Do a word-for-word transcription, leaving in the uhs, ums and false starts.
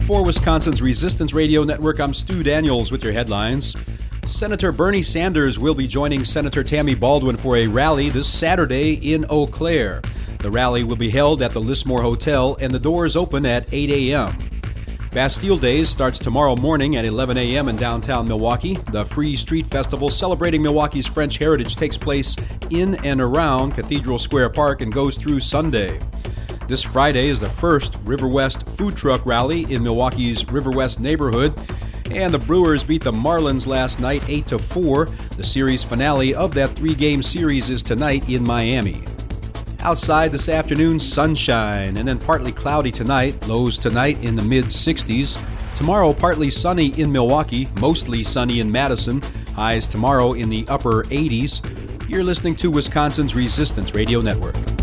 For Wisconsin's Resistance Radio Network, I'm Stu Daniels with your headlines. Senator Bernie Sanders will be joining Senator Tammy Baldwin for a rally this Saturday in Eau Claire. The rally will be held at the Lismore Hotel, and the doors open at eight a.m. Bastille Days starts tomorrow morning at eleven a.m. in downtown Milwaukee. The Free Street Festival celebrating Milwaukee's French heritage takes place in and around Cathedral Square Park and goes through Sunday. This Friday is the first River West food truck rally in Milwaukee's River West neighborhood, and the Brewers beat the Marlins last night eight to four. The series finale of that three-game series is tonight in Miami. Outside this afternoon, sunshine, and then partly cloudy tonight. Lows tonight in the mid-sixties. Tomorrow, partly sunny in Milwaukee, mostly sunny in Madison. Highs tomorrow in the upper eighties. You're listening to Wisconsin's Resistance Radio Network.